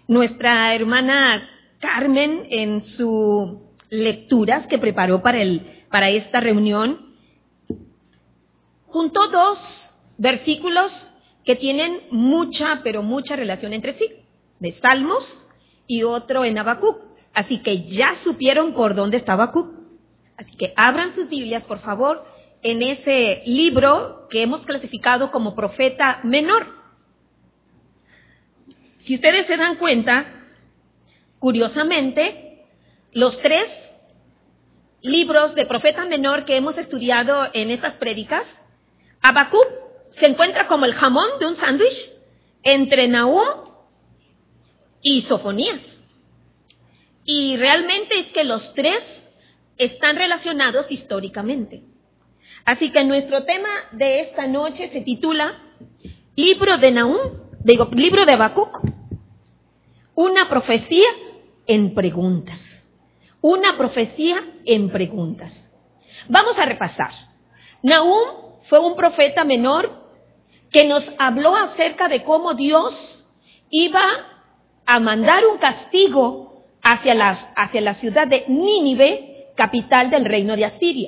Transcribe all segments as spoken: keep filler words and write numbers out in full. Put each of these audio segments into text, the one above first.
Nuestra hermana Carmen, en sus lecturas que preparó para, el, para esta reunión, juntó dos versículos que tienen mucha, pero mucha relación entre sí, de Salmos y otro en Habacuc. Así que ya supieron por dónde está Habacuc. Así que abran sus Biblias, por favor, en ese libro que hemos clasificado como profeta menor. Si ustedes se dan cuenta, curiosamente, los tres libros de profeta menor que hemos estudiado en estas prédicas, Habacuc se encuentra como el jamón de un sándwich entre Nahum y Sofonías. Y realmente es que los tres están relacionados históricamente. Así que nuestro tema de esta noche se titula Libro de Nahum, digo, Libro de Habacuc, una profecía en preguntas. Una profecía en preguntas. Vamos a repasar. Nahum fue un profeta menor que nos habló acerca de cómo Dios iba a mandar un castigo hacia, las, hacia la ciudad de Nínive, capital del reino de Asiria.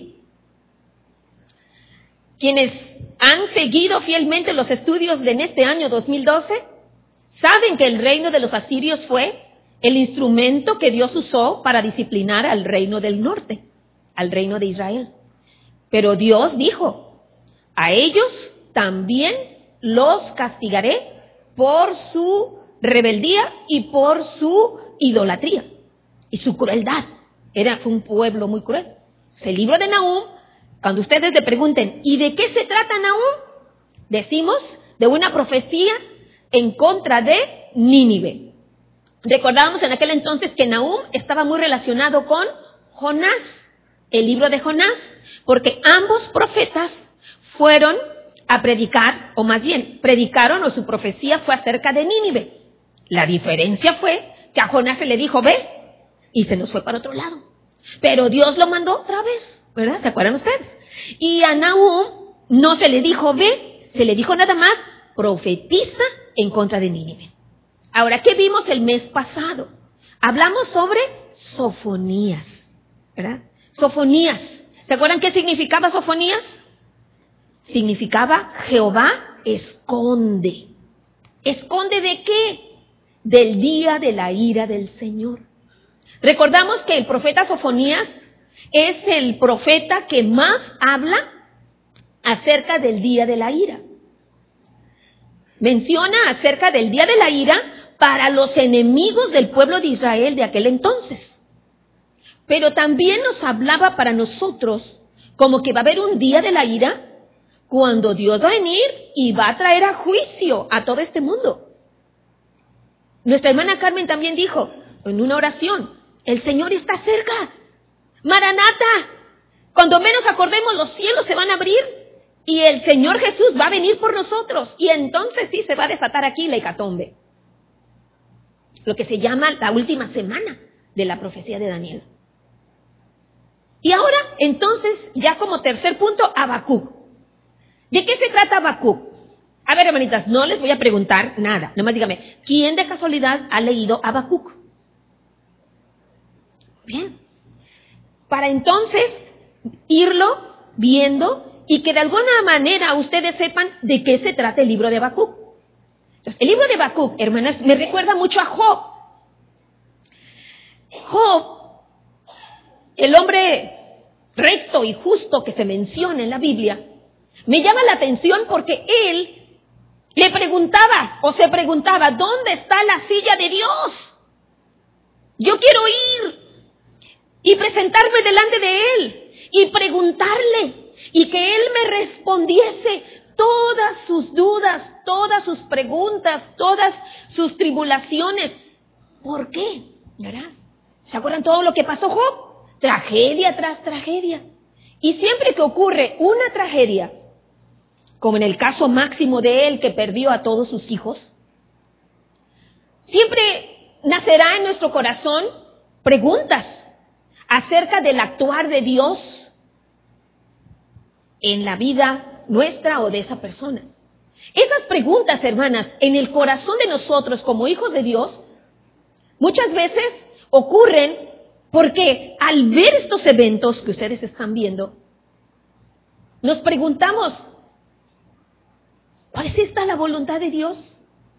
Quienes han seguido fielmente los estudios de en este año dos mil doce, saben que el reino de los asirios fue el instrumento que Dios usó para disciplinar al reino del norte, al reino de Israel. Pero Dios dijo, a ellos también los castigaré por su rebeldía y por su idolatría y su crueldad. Era fue un pueblo muy cruel. Es el libro de Nahum. Cuando ustedes le pregunten, ¿y de qué se trata Nahum? Decimos de una profecía en contra de Nínive. Recordábamos en aquel entonces que Nahum estaba muy relacionado con Jonás, el libro de Jonás, porque ambos profetas fueron a predicar, o más bien, predicaron o su profecía fue acerca de Nínive. La diferencia fue que a Jonás se le dijo, ve, y se nos fue para otro lado. Pero Dios lo mandó otra vez, ¿verdad? ¿Se acuerdan ustedes? Y a Nahum no se le dijo, ve, se le dijo nada más, profetiza en contra de Nínive. Ahora, ¿qué vimos el mes pasado? Hablamos sobre Sofonías, ¿verdad? Sofonías. ¿Se acuerdan qué significaba Sofonías? Significaba Jehová esconde. ¿Esconde de qué? Del día de la ira del Señor. Recordamos que el profeta Sofonías es el profeta que más habla acerca del día de la ira. Menciona acerca del día de la ira para los enemigos del pueblo de Israel de aquel entonces. Pero también nos hablaba para nosotros como que va a haber un día de la ira cuando Dios va a venir y va a traer a juicio a todo este mundo. Nuestra hermana Carmen también dijo en una oración, el Señor está cerca. Maranata, cuando menos acordemos los cielos se van a abrir y el Señor Jesús va a venir por nosotros. Y entonces sí se va a desatar aquí la hecatombe. Lo que se llama la última semana de la profecía de Daniel. Y ahora, entonces, ya como tercer punto, Habacuc. ¿De qué se trata Habacuc? A ver, hermanitas, no les voy a preguntar nada. Nomás dígame, ¿quién de casualidad ha leído Habacuc? Bien. Para entonces, irlo viendo y que de alguna manera ustedes sepan de qué se trata el libro de Habacuc. Entonces, el libro de Habacuc, hermanas, me recuerda mucho a Job. Job, el hombre recto y justo que se menciona en la Biblia, me llama la atención porque él le preguntaba o se preguntaba, ¿dónde está la silla de Dios? Yo quiero ir y presentarme delante de él y preguntarle y que él me respondiese todas sus dudas, todas sus preguntas, todas sus tribulaciones. ¿Por qué? ¿Verdad? ¿Se acuerdan todo lo que pasó Job? Tragedia tras tragedia. Y siempre que ocurre una tragedia, como en el caso máximo de él que perdió a todos sus hijos, siempre nacerá en nuestro corazón preguntas acerca del actuar de Dios en la vida nuestra o de esa persona. Esas preguntas, hermanas, en el corazón de nosotros como hijos de Dios, Muchas veces ocurren porque al ver estos eventos que ustedes están viendo, nos preguntamos, ¿cuál es esta la voluntad de Dios?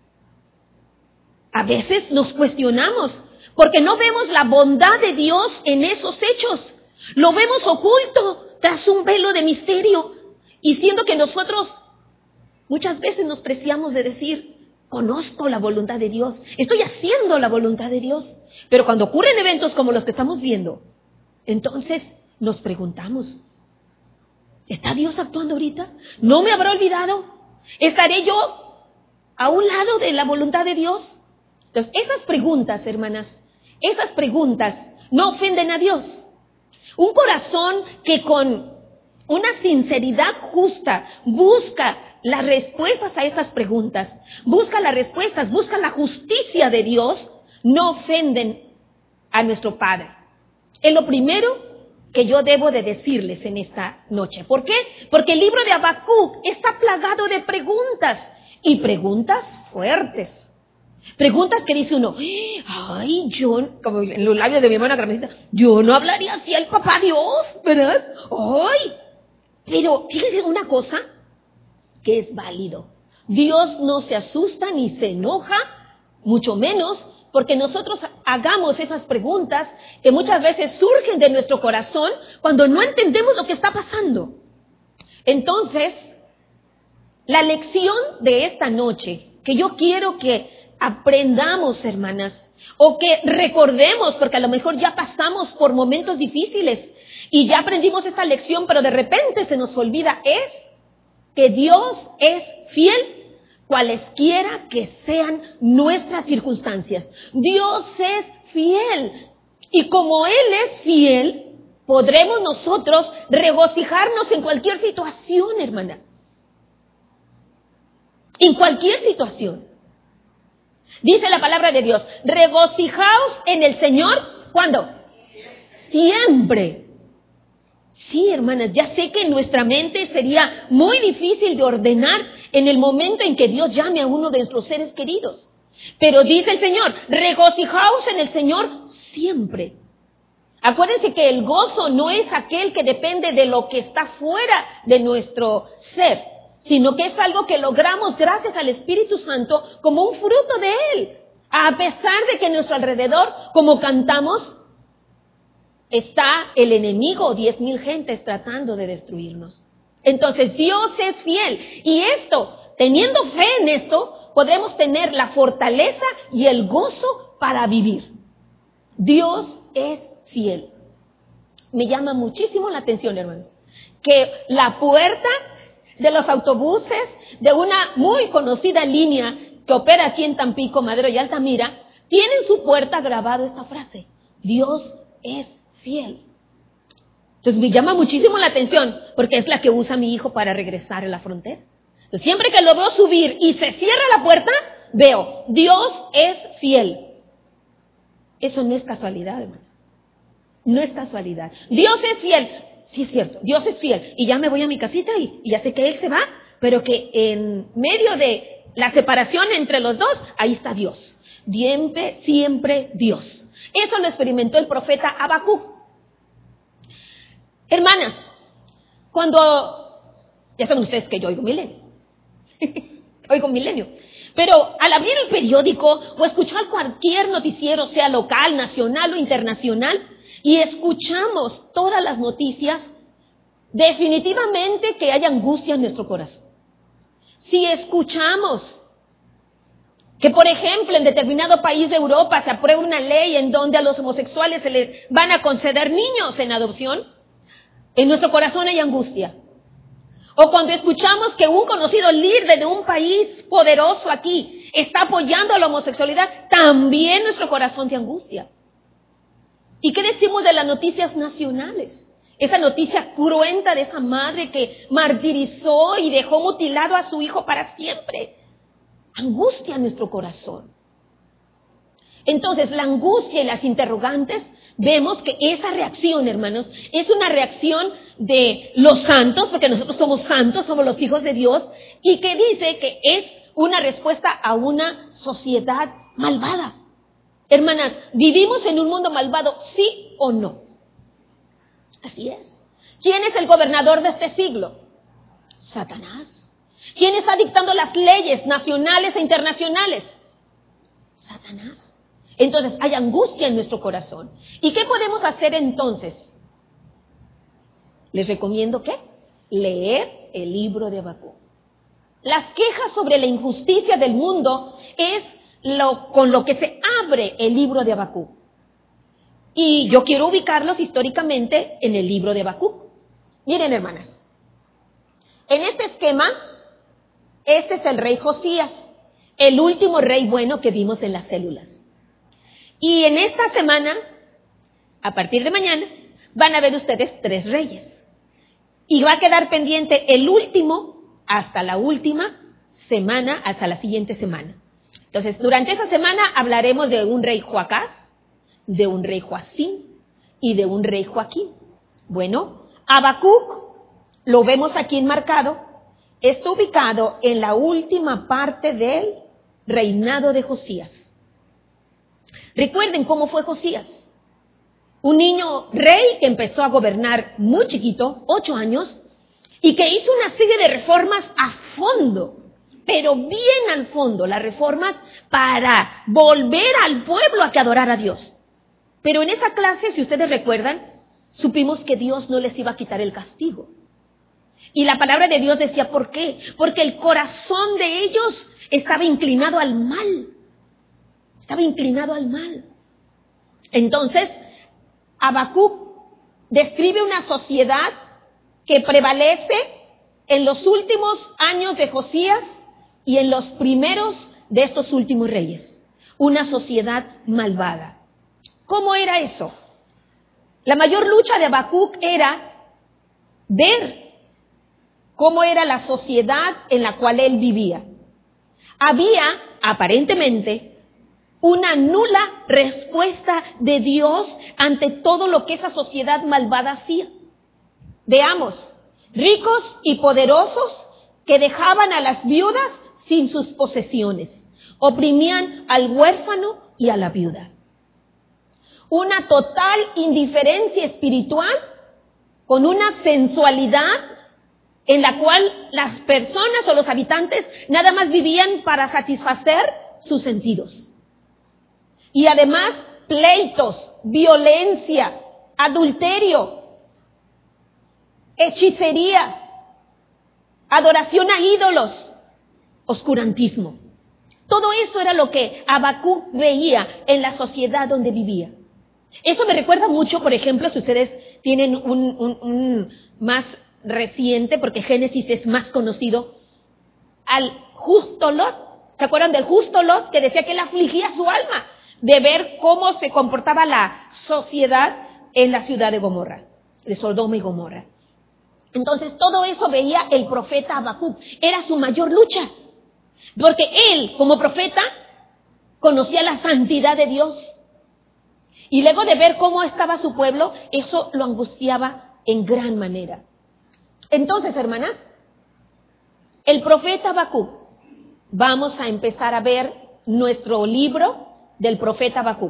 A veces nos cuestionamos porque no vemos la bondad de Dios en esos hechos. Lo vemos oculto tras un velo de misterio. Y siendo que nosotros muchas veces nos preciamos de decir, conozco la voluntad de Dios, estoy haciendo la voluntad de Dios. Pero cuando ocurren eventos como los que estamos viendo, entonces nos preguntamos, ¿está Dios actuando ahorita? ¿No me habrá olvidado? ¿Estaré yo a un lado de la voluntad de Dios? Entonces, esas preguntas, hermanas, esas preguntas no ofenden a Dios. Un corazón que con una sinceridad justa busca las respuestas a esas preguntas, busca las respuestas, busca la justicia de Dios, no ofenden a nuestro Padre. Es lo primero que yo debo de decirles en esta noche. ¿Por qué? Porque el libro de Habacuc está plagado de preguntas, y preguntas fuertes. Preguntas que dice uno, ay, yo, como en los labios de mi hermana Carmencita, yo no hablaría así al papá Dios, ¿verdad? Ay, pero fíjense una cosa que es válido. Dios no se asusta ni se enoja, mucho menos porque nosotros hagamos esas preguntas que muchas veces surgen de nuestro corazón cuando no entendemos lo que está pasando. Entonces, la lección de esta noche que yo quiero que aprendamos, hermanas, o que recordemos, porque a lo mejor ya pasamos por momentos difíciles y ya aprendimos esta lección, pero de repente se nos olvida, es que Dios es fiel cualesquiera que sean nuestras circunstancias. Dios es fiel, y como Él es fiel, podremos nosotros regocijarnos en cualquier situación, hermana. En cualquier situación. Dice la palabra de Dios, regocijaos en el Señor, ¿cuándo? Siempre. Sí, hermanas, ya sé que en nuestra mente sería muy difícil de ordenar en el momento en que Dios llame a uno de nuestros seres queridos. Pero dice el Señor, regocijaos en el Señor siempre. Acuérdense que el gozo no es aquel que depende de lo que está fuera de nuestro ser, sino que es algo que logramos gracias al Espíritu Santo como un fruto de Él. A pesar de que a nuestro alrededor, como cantamos, está el enemigo, diez mil gentes tratando de destruirnos. Entonces Dios es fiel, y esto, teniendo fe en esto, podremos tener la fortaleza y el gozo para vivir. Dios es fiel. Me llama muchísimo la atención, hermanos, que la puerta de los autobuses de una muy conocida línea que opera aquí en Tampico, Madero y Altamira, tiene en su puerta grabado esta frase: Dios es fiel. Entonces me llama muchísimo la atención, porque es la que usa mi hijo para regresar a la frontera. Entonces, siempre que lo veo subir y se cierra la puerta, veo, Dios es fiel. Eso no es casualidad, hermano. No es casualidad. Dios es fiel. Sí, es cierto, Dios es fiel. Y ya me voy a mi casita y, y ya sé que Él se va, pero que en medio de la separación entre los dos, ahí está Dios. Siempre, siempre Dios. Eso lo experimentó el profeta Habacuc. Hermanas, cuando, ya saben ustedes que yo oigo milenio, oigo milenio, pero al abrir el periódico o escuchar cualquier noticiero, sea local, nacional o internacional, y escuchamos todas las noticias, definitivamente que hay angustia en nuestro corazón. Si escuchamos que, por ejemplo, en determinado país de Europa se aprueba una ley en donde a los homosexuales se les van a conceder niños en adopción, en nuestro corazón hay angustia. O cuando escuchamos que un conocido líder de un país poderoso aquí está apoyando a la homosexualidad, también nuestro corazón de angustia. ¿Y qué decimos de las noticias nacionales? Esa noticia cruenta de esa madre que martirizó y dejó mutilado a su hijo para siempre. Angustia en nuestro corazón. Entonces, la angustia y las interrogantes, vemos que esa reacción, hermanos, es una reacción de los santos, porque nosotros somos santos, somos los hijos de Dios, y que dice que es una respuesta a una sociedad malvada. Hermanas, ¿vivimos en un mundo malvado, sí o no? Así es. ¿Quién es el gobernador de este siglo? Satanás. ¿Quién está dictando las leyes nacionales e internacionales? Satanás. Entonces hay angustia en nuestro corazón. ¿Y qué podemos hacer entonces? Les recomiendo ¿qué? Leer el libro de Habacuc. Las quejas sobre la injusticia del mundo es lo, con lo que se abre el libro de Habacuc. Y yo quiero ubicarlos históricamente en el libro de Habacuc. Miren, hermanas, en este esquema, este es el rey Josías, el último rey bueno que vimos en las células. Y en esta semana, a partir de mañana, van a ver ustedes tres reyes. Y va a quedar pendiente el último hasta la última semana, hasta la siguiente semana. Entonces, durante esa semana hablaremos de un rey Joacás, de un rey Joacim y de un rey Joaquín. Bueno, Habacuc, lo vemos aquí enmarcado, está ubicado en la última parte del reinado de Josías. Recuerden cómo fue Josías. Un niño rey que empezó a gobernar muy chiquito, ocho años, y que hizo una serie de reformas a fondo, pero bien al fondo, las reformas para volver al pueblo a que adorara a Dios. Pero en esa clase, si ustedes recuerdan, supimos que Dios no les iba a quitar el castigo. Y la palabra de Dios decía, ¿por qué? Porque el corazón de ellos estaba inclinado al mal. Estaba inclinado al mal. Entonces, Habacuc describe una sociedad que prevalece en los últimos años de Josías y en los primeros de estos últimos reyes. Una sociedad malvada. ¿Cómo era eso? La mayor lucha de Habacuc era ver cómo era la sociedad en la cual él vivía. Había, aparentemente, una nula respuesta de Dios ante todo lo que esa sociedad malvada hacía. Veamos, ricos y poderosos que dejaban a las viudas sin sus posesiones, oprimían al huérfano y a la viuda. Una total indiferencia espiritual con una sensualidad en la cual las personas o los habitantes nada más vivían para satisfacer sus sentidos. Y además, pleitos, violencia, adulterio, hechicería, adoración a ídolos, oscurantismo. Todo eso era lo que Habacuc veía en la sociedad donde vivía. Eso me recuerda mucho, por ejemplo, si ustedes tienen un, un, un más reciente, porque Génesis es más conocido, al justo Lot. ¿Se acuerdan del justo Lot que decía que él afligía su alma de ver cómo se comportaba la sociedad en la ciudad de Gomorra, de Sodoma y Gomorra? Entonces todo eso veía el profeta Habacuc. Era su mayor lucha, porque él como profeta conocía la santidad de Dios. Y luego de ver cómo estaba su pueblo, eso lo angustiaba en gran manera. Entonces, hermanas, el profeta Habacuc, vamos a empezar a ver nuestro libro del profeta Habacuc.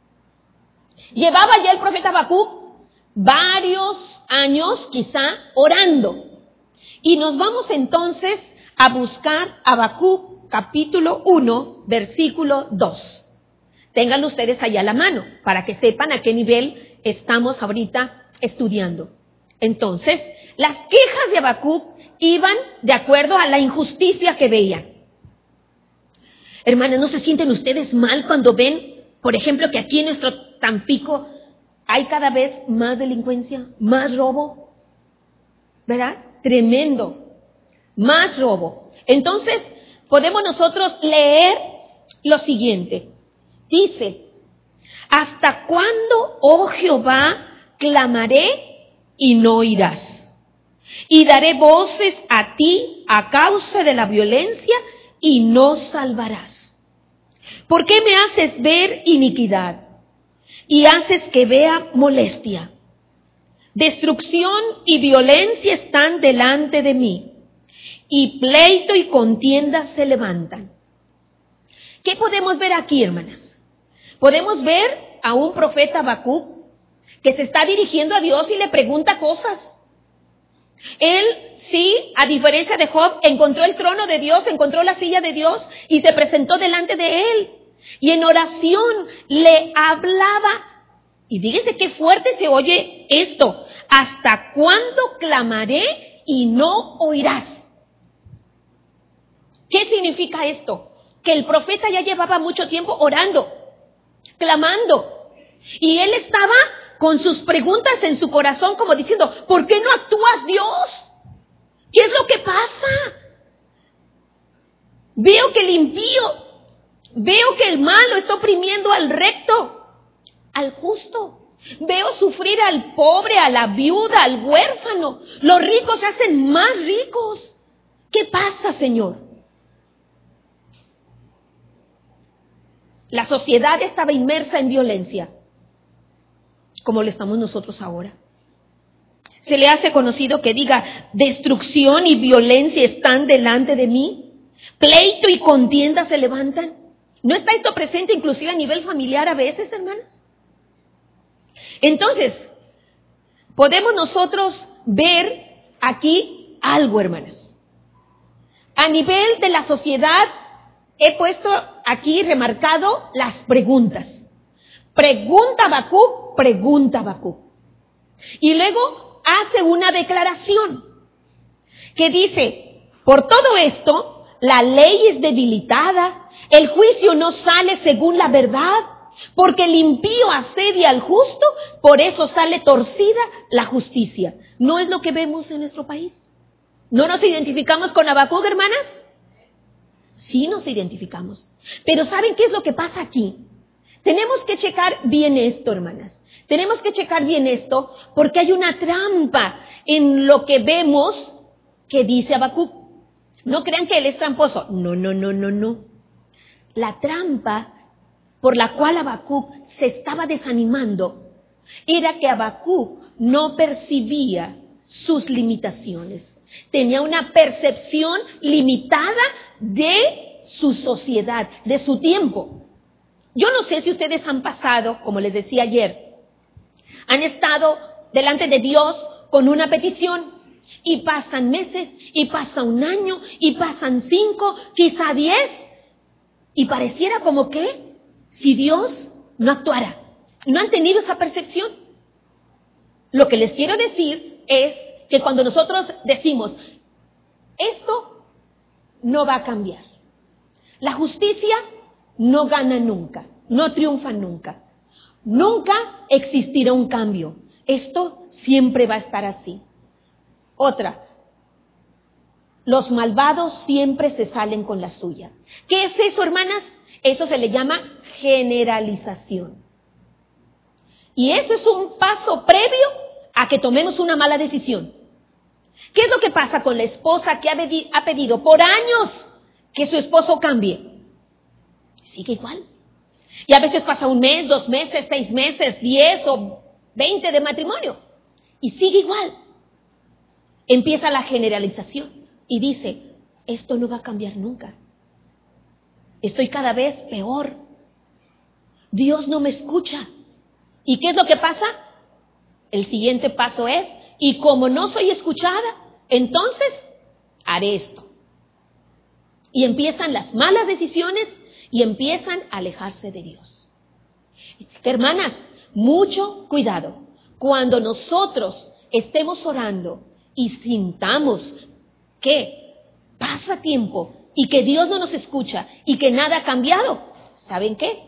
Llevaba ya el profeta Habacuc varios años quizá orando. Y nos vamos entonces a buscar Habacuc capítulo uno, versículo dos. Ténganlo ustedes allá a la mano para que sepan a qué nivel estamos ahorita estudiando. Entonces, las quejas de Habacuc iban de acuerdo a la injusticia que veían. Hermanas, ¿no se sienten ustedes mal cuando ven, por ejemplo, que aquí en nuestro Tampico hay cada vez más delincuencia, más robo? ¿Verdad? Tremendo. Más robo. Entonces, podemos nosotros leer lo siguiente. Dice, ¿hasta cuándo, oh Jehová, clamaré y no oirás? Y daré voces a ti a causa de la violencia y no salvarás. ¿Por qué me haces ver iniquidad y haces que vea molestia? Destrucción y violencia están delante de mí, y pleito y contienda se levantan. ¿Qué podemos ver aquí, hermanas? Podemos ver a un profeta Habacuc que se está dirigiendo a Dios y le pregunta cosas. Él sí, a diferencia de Job, encontró el trono de Dios, encontró la silla de Dios y se presentó delante de él. Y en oración le hablaba. Y fíjense qué fuerte se oye esto. ¿Hasta cuándo clamaré y no oirás? ¿Qué significa esto? Que el profeta ya llevaba mucho tiempo orando, clamando. Y él estaba con sus preguntas en su corazón como diciendo, ¿por qué no actúas, Dios? ¿Qué es lo que pasa? Veo que el impío, veo que el malo está oprimiendo al recto, al justo. Veo sufrir al pobre, a la viuda, al huérfano. Los ricos se hacen más ricos. ¿Qué pasa, Señor? La sociedad estaba inmersa en violencia, como lo estamos nosotros ahora. Se le hace conocido que diga, destrucción y violencia están delante de mí, pleito y contienda se levantan. ¿No está esto presente inclusive a nivel familiar a veces, hermanos? Entonces, podemos nosotros ver aquí algo, hermanos. A nivel de la sociedad, he puesto aquí remarcado las preguntas. Pregunta Habacuc, pregunta Habacuc. Y luego hace una declaración que dice, por todo esto, la ley es debilitada, el juicio no sale según la verdad, porque el impío asedia al justo, por eso sale torcida la justicia. ¿No es lo que vemos en nuestro país? ¿No nos identificamos con Habacuc, hermanas? Sí nos identificamos. Pero ¿saben qué es lo que pasa aquí? Tenemos que checar bien esto, hermanas. Tenemos que checar bien esto porque hay una trampa en lo que vemos que dice Habacuc. No crean que él es tramposo. No, no, no, no, no. La trampa por la cual Habacuc se estaba desanimando era que Habacuc no percibía sus limitaciones. Tenía una percepción limitada de su sociedad, de su tiempo. Yo no sé si ustedes han pasado, como les decía ayer, han estado delante de Dios con una petición y pasan meses, y pasa un año, y pasan cinco, quizá diez, y pareciera como que si Dios no actuara. ¿No han tenido esa percepción? Lo que les quiero decir es que cuando nosotros decimos, esto no va a cambiar, la justicia no gana nunca, no triunfa nunca, nunca existirá un cambio, esto siempre va a estar así. Otra, los malvados siempre se salen con la suya. ¿Qué es eso, hermanas? Eso se le llama generalización. Y eso es un paso previo a que tomemos una mala decisión. ¿Qué es lo que pasa con la esposa que ha pedido por años que su esposo cambie? Sigue igual. Y a veces pasa un mes, dos meses, seis meses, diez o veinte de matrimonio. Y sigue igual. Empieza la generalización y dice, esto no va a cambiar nunca. Estoy cada vez peor. Dios no me escucha. ¿Y qué es lo que pasa? El siguiente paso es, y como no soy escuchada, entonces haré esto. Y empiezan las malas decisiones y empiezan a alejarse de Dios. Hermanas, mucho cuidado. Cuando nosotros estemos orando y sintamos que pasa tiempo y que Dios no nos escucha y que nada ha cambiado, ¿saben qué?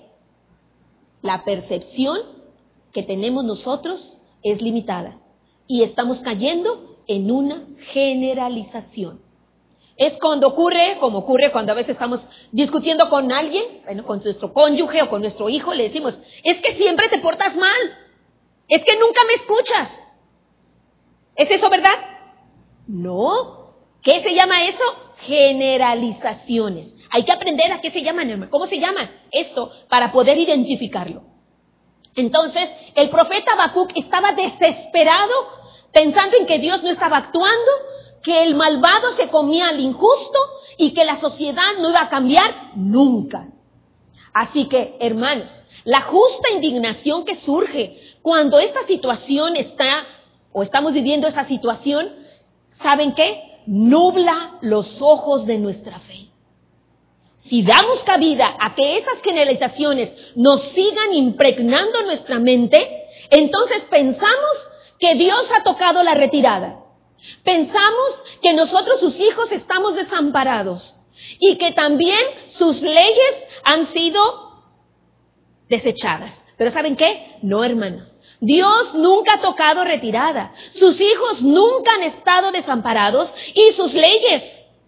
La percepción que tenemos nosotros es limitada y estamos cayendo en una generalización. Es cuando ocurre, como ocurre cuando a veces estamos discutiendo con alguien, bueno, con nuestro cónyuge o con nuestro hijo, le decimos, es que siempre te portas mal, es que nunca me escuchas. ¿Es eso verdad? No. ¿Qué se llama eso? Generalizaciones. Hay que aprender a qué se llaman, hermano. ¿Cómo se llama esto? Para poder identificarlo. Entonces, el profeta Habacuc estaba desesperado, pensando en que Dios no estaba actuando, que el malvado se comía al injusto y que la sociedad no iba a cambiar nunca. Así que, hermanos, La justa indignación que surge cuando esta situación está, o estamos viviendo esa situación, ¿saben qué? Nubla los ojos de nuestra fe. Si damos cabida a que esas generalizaciones nos sigan impregnando nuestra mente, entonces pensamos que Dios ha tocado la retirada. Pensamos que nosotros, sus hijos, estamos desamparados y que también sus leyes han sido desechadas. Pero ¿saben qué? No, hermanos. Dios nunca ha tocado retirada. Sus hijos nunca han estado desamparados y sus leyes,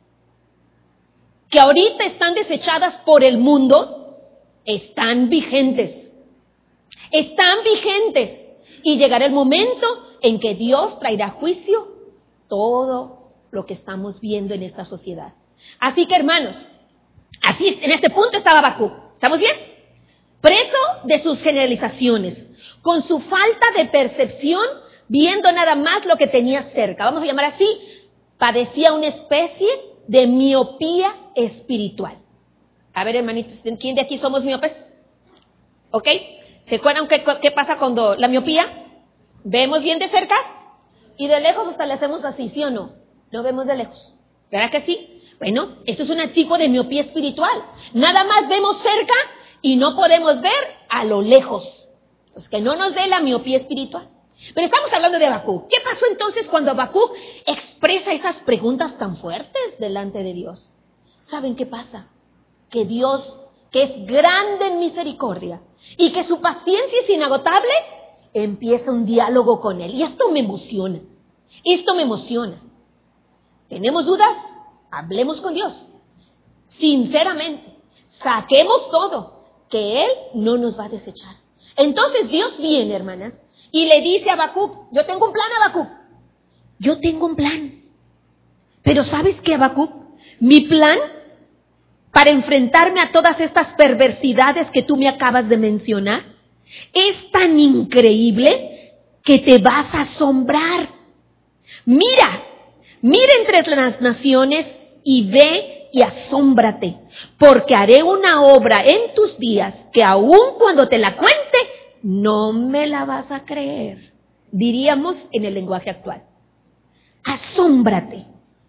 que ahorita están desechadas por el mundo, están vigentes. Están vigentes. Y llegará el momento en que Dios traerá juicio todo lo que estamos viendo en esta sociedad. Así que, hermanos, así en este punto estaba Habacuc. ¿Estamos bien? Preso de sus generalizaciones, con su falta de percepción, viendo nada más lo que tenía cerca. Vamos a llamar así, padecía una especie de miopía espiritual. A ver, hermanitos, ¿quién de aquí somos miopes? ¿Ok? ¿Se acuerdan qué, qué pasa cuando la miopía? ¿Vemos bien de cerca? Y de lejos hasta le hacemos así, ¿sí o no? Lo vemos de lejos. ¿Verdad que sí? Bueno, eso es un tipo de miopía espiritual. Nada más vemos cerca y no podemos ver a lo lejos. Pues que no nos dé la miopía espiritual. Pero estamos hablando de Habacuc. ¿Qué pasó entonces cuando Habacuc expresa esas preguntas tan fuertes delante de Dios? ¿Saben qué pasa? Que Dios, que es grande en misericordia y que su paciencia es inagotable, empieza un diálogo con él. Y esto me emociona. Esto me emociona. ¿Tenemos dudas? Hablemos con Dios. Sinceramente, saquemos todo, que Él no nos va a desechar. Entonces Dios viene, hermanas, y le dice a Habacuc, yo tengo un plan, Habacuc. Yo tengo un plan. Pero ¿sabes qué, Habacuc? Mi plan para enfrentarme a todas estas perversidades que tú me acabas de mencionar es tan increíble que te vas a asombrar. Mira, mira entre las naciones y ve y asómbrate, porque haré una obra en tus días que aun cuando te la cuente, no me la vas a creer. Diríamos en el lenguaje actual. Asómbrate.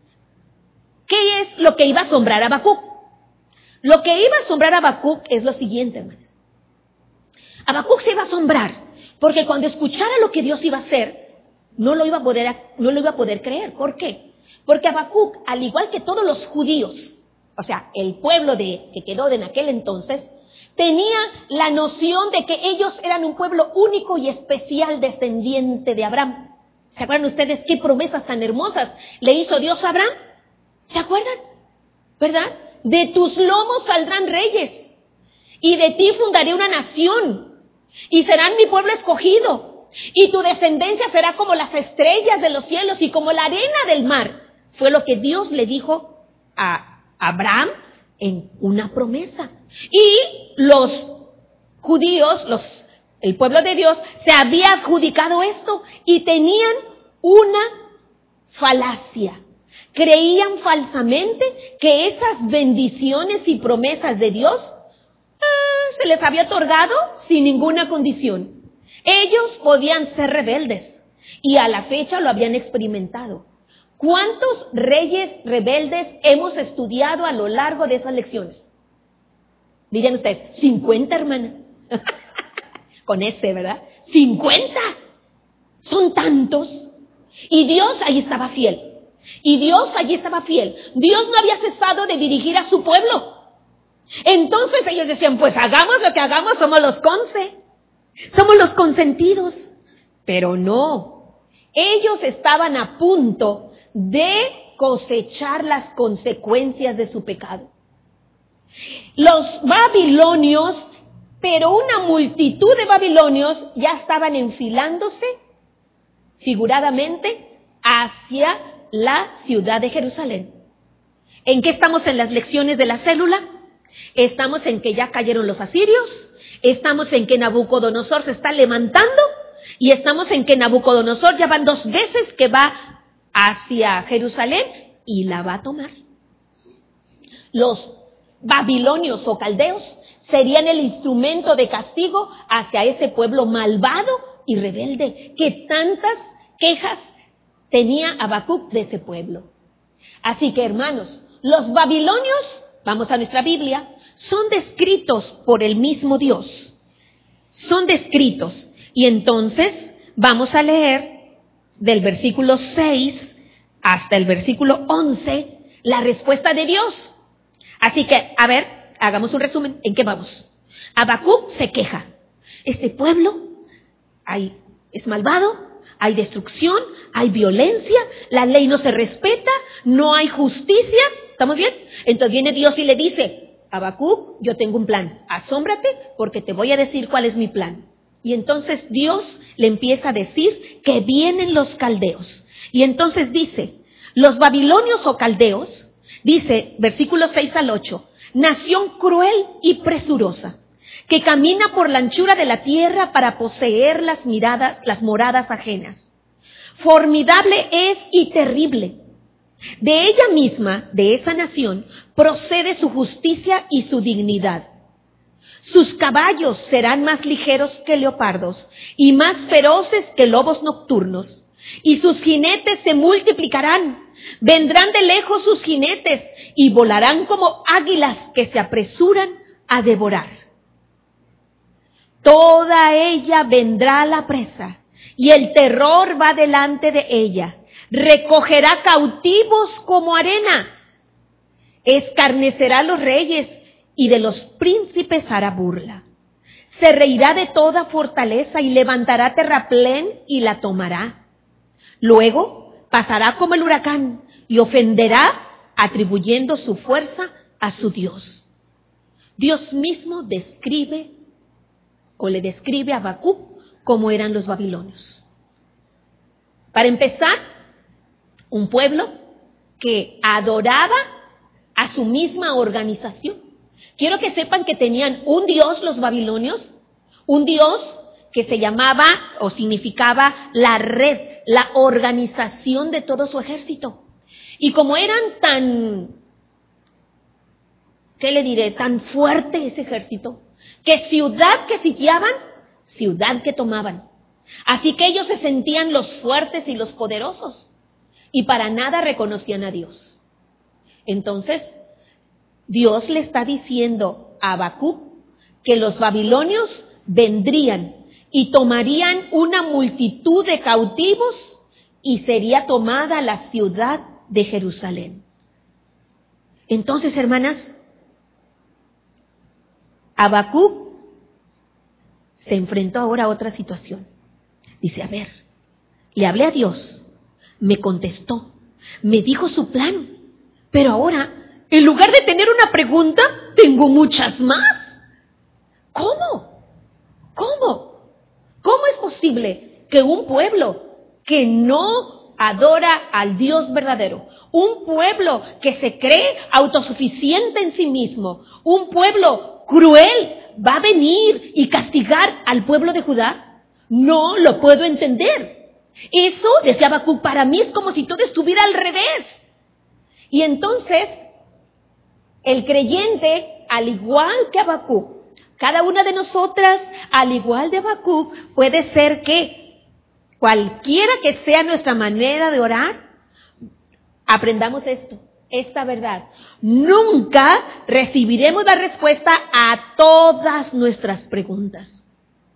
¿Qué es lo que iba a asombrar a Habacuc? Lo que iba a asombrar a Habacuc es lo siguiente, hermanos. Habacuc se iba a asombrar, porque cuando escuchara lo que Dios iba a hacer, no lo iba a poder, no lo iba a poder creer. ¿Por qué? Porque Habacuc, al igual que todos los judíos, o sea, el pueblo de, que quedó de en aquel entonces, tenía la noción de que ellos eran un pueblo único y especial descendiente de Abraham. ¿Se acuerdan ustedes qué promesas tan hermosas le hizo Dios a Abraham? ¿Se acuerdan? ¿Verdad? De tus lomos saldrán reyes, y de ti fundaré una nación, y serán mi pueblo escogido, y tu descendencia será como las estrellas de los cielos y como la arena del mar. Fue lo que Dios le dijo a Abraham en una promesa. Y los judíos, los, el pueblo de Dios, se había adjudicado esto y tenían una falacia. Creían falsamente que esas bendiciones y promesas de Dios eh, se les había otorgado sin ninguna condición. Ellos podían ser rebeldes y a la fecha lo habían experimentado. ¿Cuántos reyes rebeldes hemos estudiado a lo largo de esas lecciones? Dirían ustedes, cincuenta, hermana. Con ese, ¿verdad? cincuenta. Son tantos. Y Dios ahí estaba fiel. Y Dios allí estaba fiel. Dios no había cesado de dirigir a su pueblo. Entonces ellos decían, pues hagamos lo que hagamos, somos los conce. Somos los consentidos. Pero no. Ellos estaban a punto de cosechar las consecuencias de su pecado. Los babilonios, pero una multitud de babilonios ya estaban enfilándose figuradamente hacia la ciudad de Jerusalén. ¿En qué estamos en las lecciones de la célula? Estamos en que ya cayeron los asirios, estamos en que Nabucodonosor se está levantando y estamos en que Nabucodonosor ya van dos veces que va hacia Jerusalén y la va a tomar. Los babilonios o caldeos serían el instrumento de castigo hacia ese pueblo malvado y rebelde que tantas quejas tenía Habacuc de ese pueblo. Así que, hermanos, los babilonios, vamos a nuestra Biblia, son descritos por el mismo Dios. Son descritos. Y entonces vamos a leer del versículo seis hasta el versículo once la respuesta de Dios. Así que, a ver, hagamos un resumen. ¿En qué vamos? Habacuc se queja. Este pueblo hay, es malvado, hay destrucción, hay violencia, la ley no se respeta, no hay justicia. ¿Estamos bien? Entonces viene Dios y le dice: Habacuc, yo tengo un plan. Asómbrate porque te voy a decir cuál es mi plan. Y entonces Dios le empieza a decir que vienen los caldeos. Y entonces dice, los babilonios o caldeos, dice, versículos seis al ocho, nación cruel y presurosa, que camina por la anchura de la tierra para poseer las miradas, las moradas ajenas. Formidable es y terrible. De ella misma, de esa nación, procede su justicia y su dignidad. Sus caballos serán más ligeros que leopardos y más feroces que lobos nocturnos. Y sus jinetes se multiplicarán. Vendrán de lejos sus jinetes y volarán como águilas que se apresuran a devorar. Toda ella vendrá a la presa y el terror va delante de ella. Recogerá cautivos como arena. Escarnecerá a los reyes y de los príncipes hará burla. Se reirá de toda fortaleza y levantará terraplén y la tomará. Luego pasará como el huracán y ofenderá atribuyendo su fuerza a su Dios. Dios mismo describe o le describe a Habacuc cómo eran los babilonios. Para empezar, un pueblo que adoraba a su misma organización. Quiero que sepan que tenían un Dios los babilonios, un Dios que se llamaba o significaba la red, la organización de todo su ejército. Y como eran tan, ¿qué le diré? Tan fuerte ese ejército, que ciudad que sitiaban, ciudad que tomaban. Así que ellos se sentían los fuertes y los poderosos y para nada reconocían a Dios. Entonces, Dios le está diciendo a Habacuc que los babilonios vendrían y tomarían una multitud de cautivos y sería tomada la ciudad de Jerusalén. Entonces, hermanas, Habacuc se enfrentó ahora a otra situación. Dice, a ver, le hablé a Dios, me contestó, me dijo su plan, pero ahora, en lugar de tener una pregunta, tengo muchas más. ¿Cómo? ¿Cómo? ¿Cómo es posible que un pueblo que no adora al Dios verdadero, un pueblo que se cree autosuficiente en sí mismo, un pueblo cruel, va a venir y castigar al pueblo de Judá? No lo puedo entender. Eso, decía Habacuc, para mí es como si todo estuviera al revés. Y entonces, el creyente, al igual que Habacuc, cada una de nosotras, al igual de Habacuc, puede ser que cualquiera que sea nuestra manera de orar, aprendamos esto, esta verdad. Nunca recibiremos la respuesta a todas nuestras preguntas.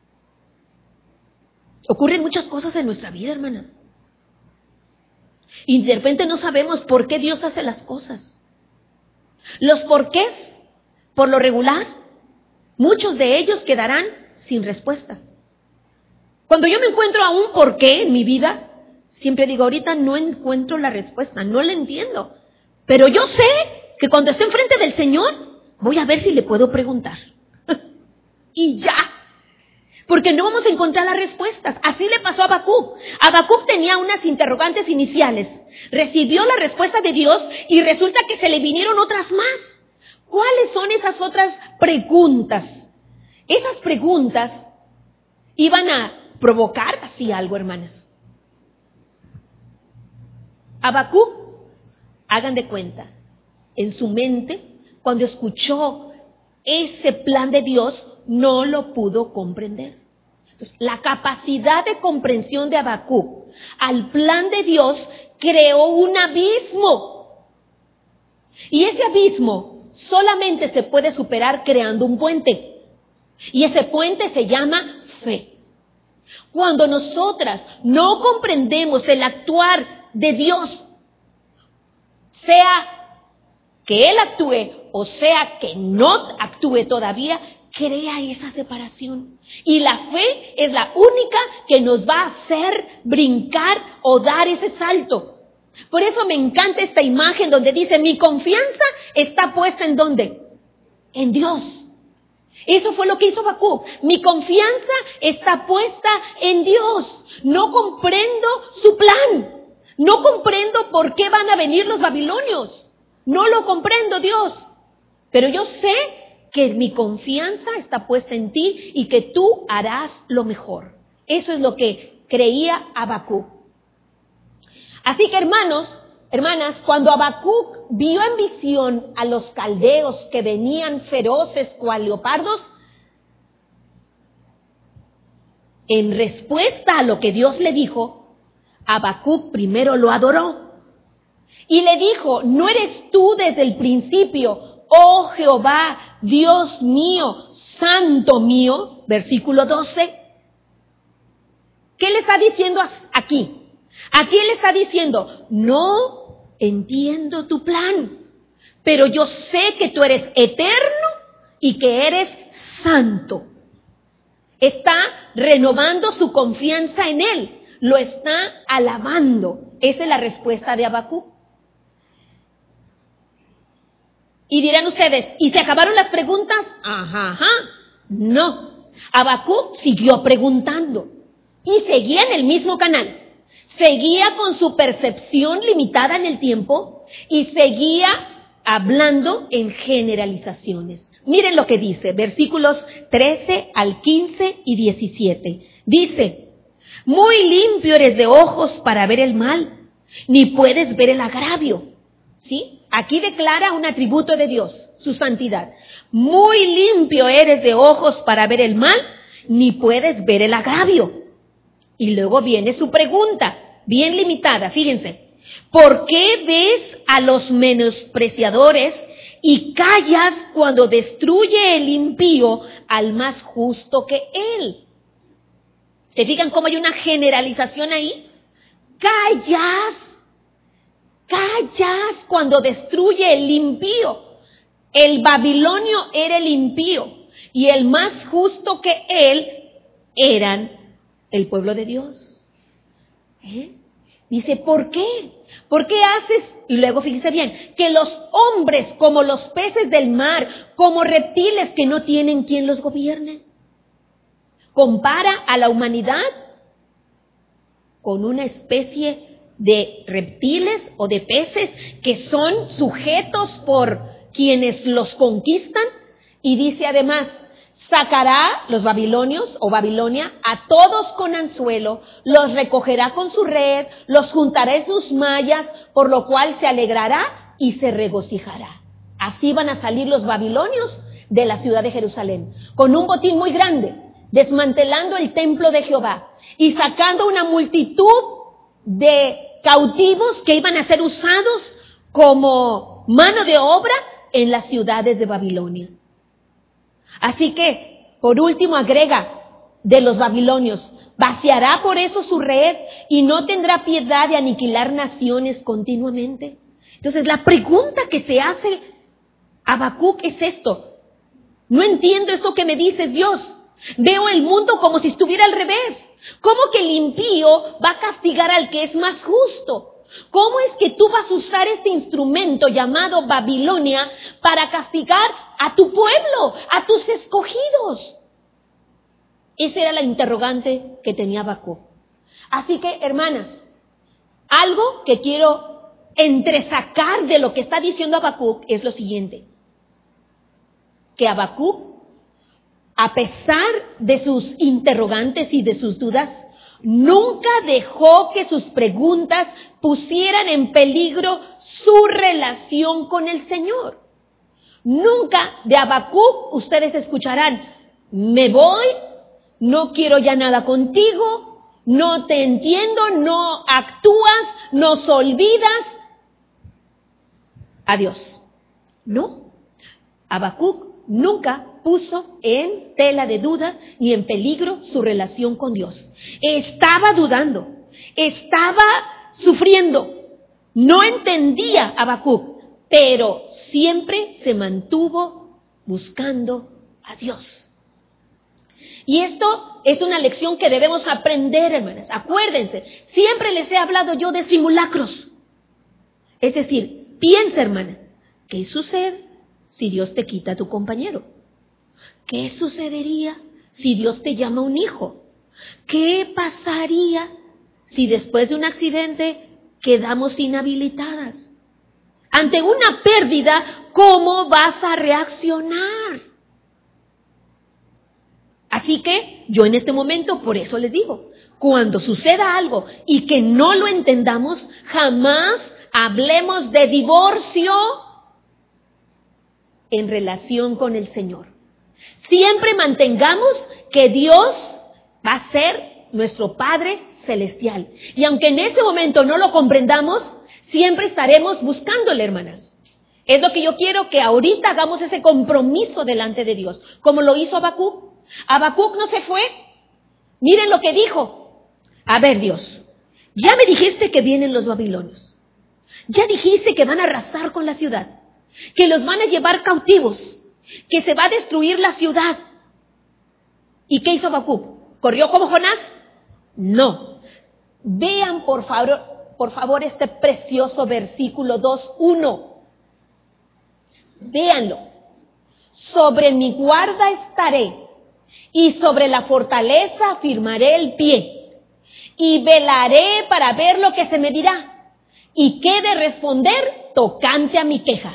Ocurren muchas cosas en nuestra vida, hermana. Y de repente no sabemos por qué Dios hace las cosas. Los porqués, por lo regular, muchos de ellos quedarán sin respuesta. Cuando yo me encuentro a un porqué en mi vida, siempre digo, ahorita no encuentro la respuesta, no la entiendo. Pero yo sé que cuando esté enfrente del Señor, voy a ver si le puedo preguntar. Y ya. Porque no vamos a encontrar las respuestas. Así le pasó a Habacuc. Habacuc tenía unas interrogantes iniciales. Recibió la respuesta de Dios y resulta que se le vinieron otras más. ¿Cuáles son esas otras preguntas? Esas preguntas iban a provocar así algo, hermanas. Habacuc, hagan de cuenta, en su mente, cuando escuchó ese plan de Dios, no lo pudo comprender. Entonces, la capacidad de comprensión de Habacuc al plan de Dios creó un abismo. Y ese abismo solamente se puede superar creando un puente. Y ese puente se llama fe. Cuando nosotras no comprendemos el actuar de Dios, sea que Él actúe o sea que no actúe todavía, crea esa separación. Y la fe es la única que nos va a hacer brincar o dar ese salto. Por eso me encanta esta imagen donde dice, mi confianza está puesta ¿en dónde? En Dios. Eso fue lo que hizo Habacuc. Mi confianza está puesta en Dios. No comprendo su plan. No comprendo por qué van a venir los babilonios. No lo comprendo, Dios. Pero yo sé que mi confianza está puesta en ti y que tú harás lo mejor. Eso es lo que creía Habacuc. Así que hermanos, hermanas, cuando Habacuc vio en visión a los caldeos que venían feroces cual leopardos, en respuesta a lo que Dios le dijo, Habacuc primero lo adoró y le dijo, ¿no eres tú desde el principio, oh Jehová, Dios mío, santo mío? Versículo doce. ¿Qué le está diciendo aquí? Aquí él está diciendo, no entiendo tu plan, pero yo sé que tú eres eterno y que eres santo. Está renovando su confianza en él, lo está alabando. Esa es la respuesta de Habacuc. Y dirán ustedes, ¿y se acabaron las preguntas? Ajá, ajá. No. Habacuc siguió preguntando y seguía en el mismo canal. Seguía con su percepción limitada en el tiempo y seguía hablando en generalizaciones. Miren lo que dice, versículos trece al quince y diecisiete. Dice, muy limpio eres de ojos para ver el mal, ni puedes ver el agravio. ¿Sí? Aquí declara un atributo de Dios, su santidad. Muy limpio eres de ojos para ver el mal, ni puedes ver el agravio. Y luego viene su pregunta, bien limitada, fíjense. ¿Por qué ves a los menospreciadores y callas cuando destruye el impío al más justo que él? ¿Se fijan cómo hay una generalización ahí? Callas, callas cuando destruye el impío. El babilonio era el impío y el más justo que él eran el pueblo de Dios. ¿Eh? Dice, ¿por qué? ¿Por qué haces? Y luego fíjense bien, que los hombres como los peces del mar, como reptiles que no tienen quien los gobierne. Compara a la humanidad con una especie de reptiles o de peces que son sujetos por quienes los conquistan. Y dice además, sacará los babilonios o Babilonia a todos con anzuelo, los recogerá con su red, los juntará en sus mallas, por lo cual se alegrará y se regocijará. Así van a salir los babilonios de la ciudad de Jerusalén, con un botín muy grande, desmantelando el templo de Jehová y sacando una multitud de cautivos que iban a ser usados como mano de obra en las ciudades de Babilonia. Así que, por último, agrega de los babilonios, vaciará por eso su red y no tendrá piedad de aniquilar naciones continuamente. Entonces, la pregunta que se hace Habacuc es esto. No entiendo esto que me dices, Dios. Veo el mundo como si estuviera al revés. ¿Cómo que el impío va a castigar al que es más justo? ¿Cómo es que tú vas a usar este instrumento llamado Babilonia para castigar a tu pueblo, a tus escogidos? Esa era la interrogante que tenía Habacuc. Así que, hermanas, algo que quiero entresacar de lo que está diciendo Habacuc es lo siguiente. Que Habacuc, a pesar de sus interrogantes y de sus dudas, nunca dejó que sus preguntas pusieran en peligro su relación con el Señor. Nunca de Habacuc ustedes escucharán, me voy, no quiero ya nada contigo, no te entiendo, no actúas, nos olvidas. Adiós. No, Habacuc nunca puso en tela de duda ni en peligro su relación con Dios. Estaba dudando, estaba sufriendo, no entendía Habacuc, pero siempre se mantuvo buscando a Dios. Y esto es una lección que debemos aprender, hermanas. Acuérdense, siempre les he hablado yo de simulacros. Es decir, piensa, hermana, ¿qué sucede si Dios te quita a tu compañero? ¿Qué sucedería si Dios te llama un hijo? ¿Qué pasaría si después de un accidente quedamos inhabilitadas? Ante una pérdida, ¿cómo vas a reaccionar? Así que yo en este momento, por eso les digo, cuando suceda algo y que no lo entendamos, jamás hablemos de divorcio en relación con el Señor. Siempre mantengamos que Dios va a ser nuestro Padre Celestial. Y aunque en ese momento no lo comprendamos, siempre estaremos buscándole, hermanas. Es lo que yo quiero que ahorita hagamos ese compromiso delante de Dios, como lo hizo Habacuc. Habacuc no se fue. Miren lo que dijo. A ver, Dios, ya me dijiste que vienen los babilonios. Ya dijiste que van a arrasar con la ciudad, que los van a llevar cautivos, que se va a destruir la ciudad. ¿Y qué hizo Habacuc? ¿Corrió como Jonás? No. Vean por favor, por favor este precioso versículo dos uno. Véanlo. Sobre mi guarda estaré, y sobre la fortaleza firmaré el pie, y velaré para ver lo que se me dirá, y qué de responder tocante a mi queja.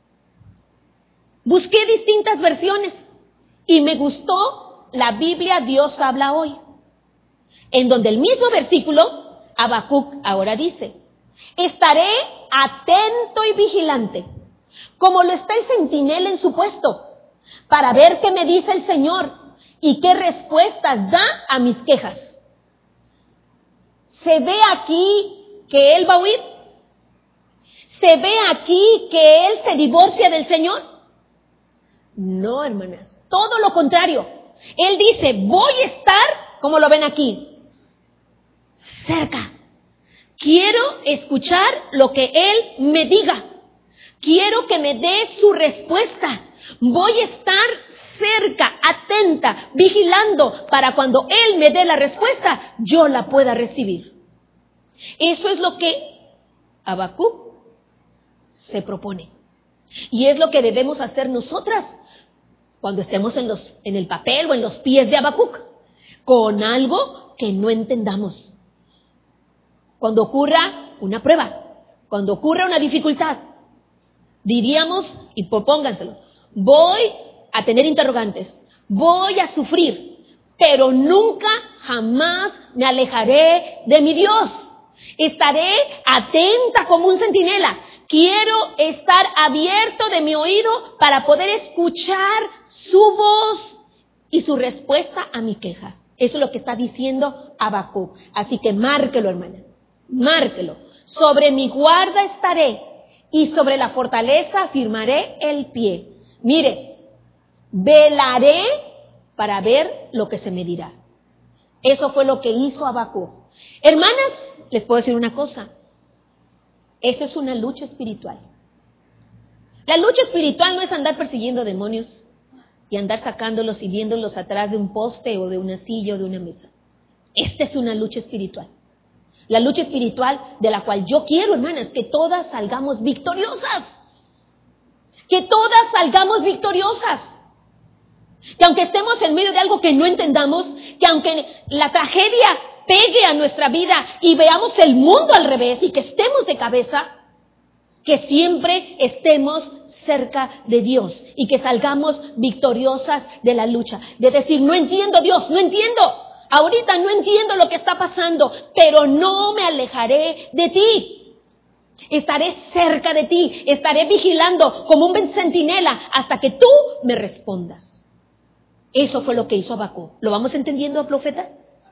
Busqué distintas versiones, y me gustó la Biblia Dios habla hoy, en donde el mismo versículo, Habacuc ahora dice, estaré atento y vigilante, como lo está el centinela en su puesto, para ver qué me dice el Señor y qué respuestas da a mis quejas. ¿Se ve aquí que Él va a huir? ¿Se ve aquí que Él se divorcia del Señor? No, hermanas, todo lo contrario. Él dice, voy a estar, como lo ven aquí, cerca. Quiero escuchar lo que Él me diga. Quiero que me dé su respuesta. Voy a estar cerca, atenta, vigilando, para cuando Él me dé la respuesta, yo la pueda recibir. Eso es lo que Habacuc se propone. Y es lo que debemos hacer nosotras cuando estemos en, los, en el papel o en los pies de Habacuc, con algo que no entendamos. Cuando ocurra una prueba, cuando ocurra una dificultad, diríamos, y propónganselo, voy a tener interrogantes, voy a sufrir, pero nunca, jamás me alejaré de mi Dios. Estaré atenta como un centinela. Quiero estar abierto de mi oído para poder escuchar su voz y su respuesta a mi queja. Eso es lo que está diciendo Habacuc. Así que márquelo, hermana, márquelo. Sobre mi guarda estaré y sobre la fortaleza firmaré el pie. Mire, velaré para ver lo que se me dirá. Eso fue lo que hizo Habacuc. Hermanas, les puedo decir una cosa. Eso es una lucha espiritual. La lucha espiritual no es andar persiguiendo demonios y andar sacándolos y viéndolos atrás de un poste o de una silla o de una mesa. Esta es una lucha espiritual. La lucha espiritual de la cual yo quiero, hermanas, que todas salgamos victoriosas. Que todas salgamos victoriosas. Que aunque estemos en medio de algo que no entendamos, que aunque la tragedia pegue a nuestra vida y veamos el mundo al revés y que estemos de cabeza, que siempre estemos cerca de Dios y que salgamos victoriosas de la lucha. De decir, no entiendo, Dios, no entiendo. Ahorita no entiendo lo que está pasando, pero no me alejaré de ti. Estaré cerca de ti, estaré vigilando como un centinela hasta que tú me respondas. Eso fue lo que hizo Habacuc. ¿Lo vamos entendiendo, profeta?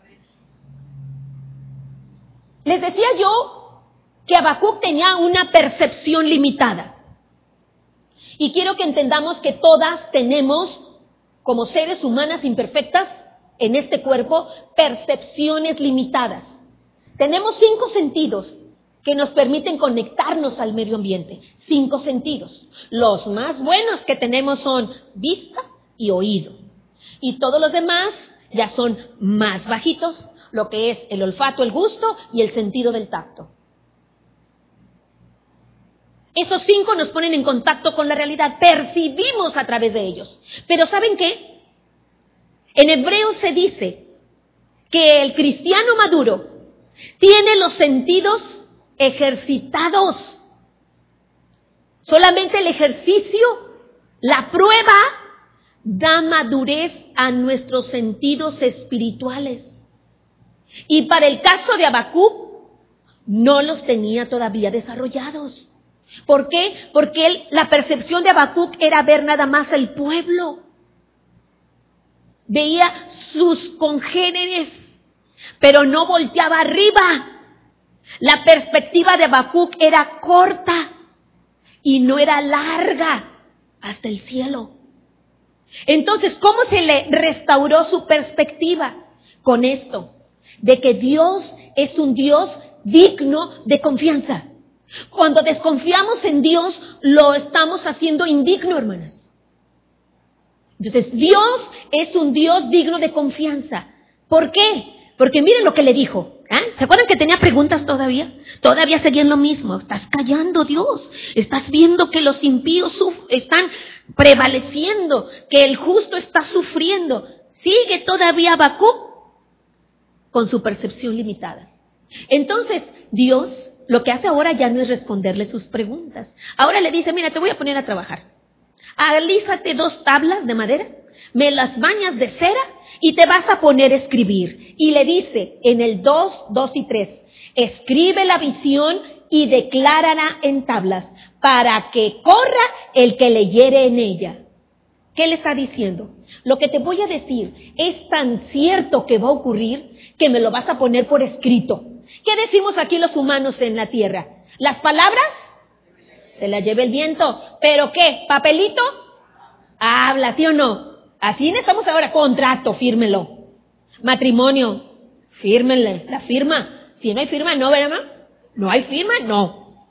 Les decía yo que Habacuc tenía una percepción limitada. Y quiero que entendamos que todas tenemos, como seres humanas imperfectas, en este cuerpo, percepciones limitadas. Tenemos cinco sentidos que nos permiten conectarnos al medio ambiente. Cinco sentidos. Los más buenos que tenemos son vista y oído. Y todos los demás ya son más bajitos, lo que es el olfato, el gusto y el sentido del tacto. Esos cinco nos ponen en contacto con la realidad, percibimos a través de ellos. Pero ¿saben qué? En Hebreos se dice que el cristiano maduro tiene los sentidos ejercitados. Solamente el ejercicio, la prueba, da madurez a nuestros sentidos espirituales. Y para el caso de Habacuc, no los tenía todavía desarrollados. ¿Por qué? Porque él, la percepción de Habacuc era ver nada más el pueblo. Veía sus congéneres, pero no volteaba arriba. La perspectiva de Habacuc era corta y no era larga hasta el cielo. Entonces, ¿cómo se le restauró su perspectiva? Con esto, de que Dios es un Dios digno de confianza. Cuando desconfiamos en Dios, lo estamos haciendo indigno, hermanas. Entonces, Dios es un Dios digno de confianza. ¿Por qué? Porque miren lo que le dijo. ¿Eh? ¿Se acuerdan que tenía preguntas todavía? Todavía seguían lo mismo. Estás callando, Dios. Estás viendo que los impíos suf- están prevaleciendo, que el justo está sufriendo. Sigue todavía Habacuc con su percepción limitada. Entonces, Dios lo que hace ahora ya no es responderle sus preguntas. Ahora le dice, mira, te voy a poner a trabajar. Alízate dos tablas de madera, me las bañas de cera y te vas a poner a escribir. Y le dice en el dos, dos y tres, escribe la visión y declárala en tablas para que corra el que leyere en ella. ¿Qué le está diciendo? Lo que te voy a decir es tan cierto que va a ocurrir que me lo vas a poner por escrito. ¿Qué decimos aquí los humanos en la tierra? Las palabras se las lleva el viento. ¿Pero qué? ¿Papelito? Habla, ¿sí o no? Así estamos ahora. Contrato, fírmelo. Matrimonio, fírmenle la firma. Si no hay firma, no, ¿verdad? No hay firma, no.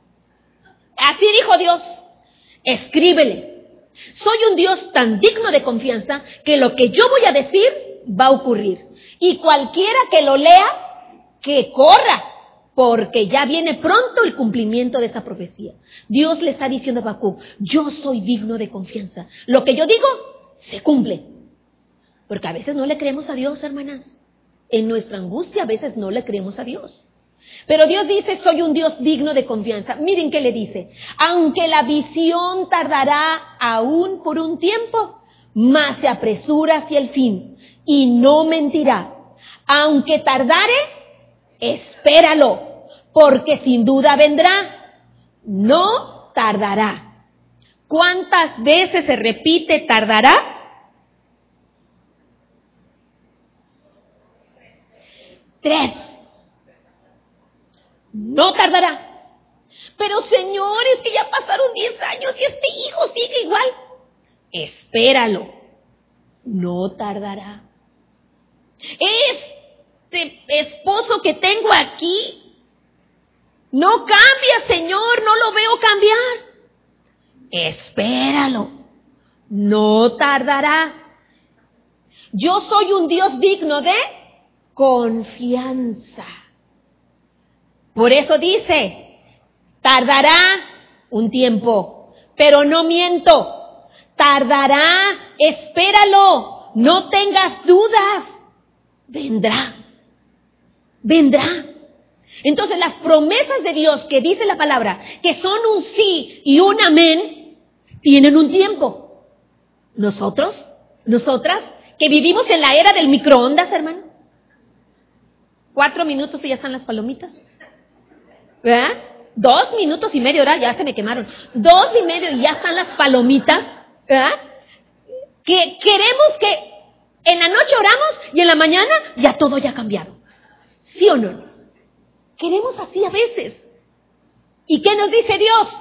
Así dijo Dios. Escríbele. Soy un Dios tan digno de confianza que lo que yo voy a decir va a ocurrir. Y cualquiera que lo lea, que corra, porque ya viene pronto el cumplimiento de esa profecía. Dios le está diciendo a Habacuc, yo soy digno de confianza. Lo que yo digo, se cumple. Porque a veces no le creemos a Dios, hermanas. En nuestra angustia a veces no le creemos a Dios. Pero Dios dice, soy un Dios digno de confianza. Miren qué le dice. Aunque la visión tardará aún por un tiempo, mas se apresura hacia el fin y no mentirá. Aunque tardare, espéralo, porque sin duda vendrá, no tardará. ¿Cuántas veces se repite tardará? Tres. No tardará. Pero Señor, es que ya pasaron diez años y este hijo sigue igual. Espéralo, no tardará. Este esposo que tengo aquí no cambia, Señor, no lo veo cambiar. Espéralo, no tardará. Yo soy un Dios digno de confianza. Por eso dice, tardará un tiempo, pero no miento. Tardará, espéralo, no tengas dudas. Vendrá, vendrá. Entonces las promesas de Dios que dice la palabra, que son un sí y un amén, tienen un tiempo. Nosotros, nosotras, que vivimos en la era del microondas, hermano. Cuatro minutos y ya están las palomitas. ¿Verdad? Dos minutos y medio, ahora ya se me quemaron. Dos y medio y ya están las palomitas, ¿verdad? Que queremos que en la noche oramos y en la mañana ya todo ya ha cambiado. ¿Sí o no? Queremos así a veces. ¿Y qué nos dice Dios?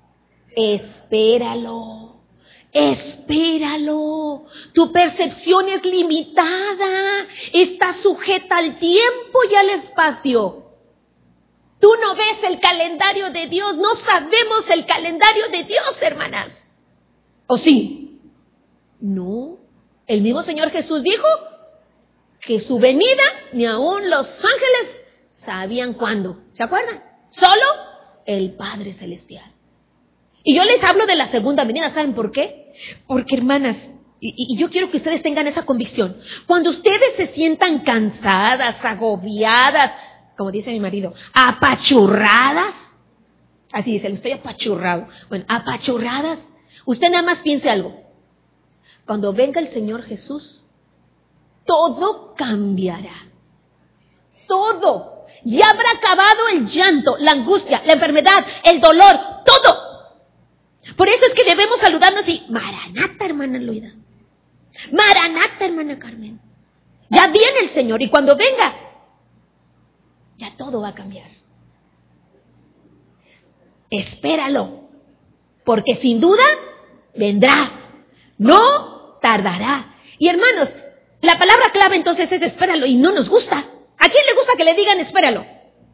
Espéralo, espéralo. Tu percepción es limitada, está sujeta al tiempo y al espacio. Tú no ves el calendario de Dios, no sabemos el calendario de Dios, hermanas. ¿O sí? No. El mismo Señor Jesús dijo que su venida, ni aun los ángeles sabían cuándo. ¿Se acuerdan? Solo el Padre Celestial. Y yo les hablo de la segunda venida, ¿saben por qué? Porque, hermanas, y, y yo quiero que ustedes tengan esa convicción. Cuando ustedes se sientan cansadas, agobiadas, como dice mi marido, apachurradas, así dice, estoy apachurrado. Bueno, apachurradas, usted nada más piense algo. Cuando venga el Señor Jesús, todo cambiará. Todo. Ya habrá acabado el llanto, la angustia, la enfermedad, el dolor, todo. Por eso es que debemos saludarnos y, Maranata, hermana Loida. Maranata, hermana Carmen. Ya viene el Señor y cuando venga, ya todo va a cambiar. Espéralo, porque sin duda vendrá. No tardará. Y hermanos, la palabra clave entonces es espéralo y no nos gusta. ¿A quién le gusta que le digan espéralo?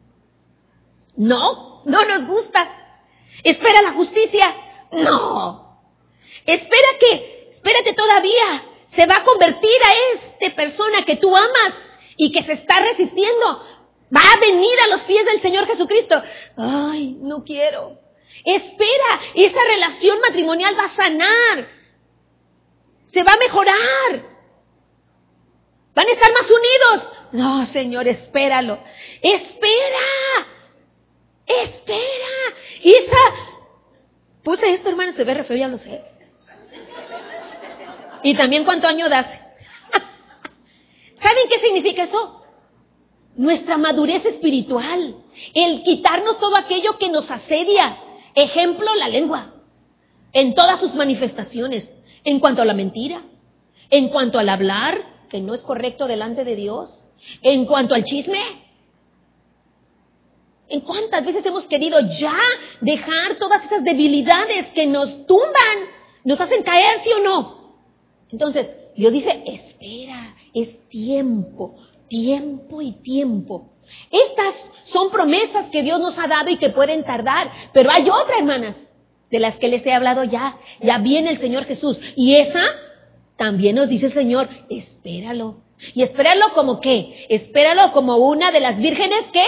No, no nos gusta. Espera la justicia. No. Espera que, espérate todavía. Se va a convertir a esta persona que tú amas y que se está resistiendo. Va a venir a los pies del Señor Jesucristo. Ay, no quiero. Espera, esa relación matrimonial va a sanar. Se va a mejorar. Van a estar más unidos. No, Señor, espéralo. Espera. Espera. Esa... Puse esto, hermano, se ve re feo, ya lo sé. Y también cuánto año das. ¿Saben qué significa eso? Nuestra madurez espiritual. El quitarnos todo aquello que nos asedia. Ejemplo, la lengua. En todas sus manifestaciones. En cuanto a la mentira. En cuanto al hablar, que no es correcto delante de Dios. En cuanto al chisme. ¿En cuántas veces hemos querido ya dejar todas esas debilidades que nos tumban, nos hacen caer, sí o no? Entonces, Dios dice, espera, es tiempo, tiempo y tiempo. Estas son promesas que Dios nos ha dado y que pueden tardar, pero hay otras, hermanas, de las que les he hablado ya. Ya viene el Señor Jesús y esa también nos dice el Señor, espéralo. ¿Y espéralo como qué? Espéralo como una de las vírgenes que...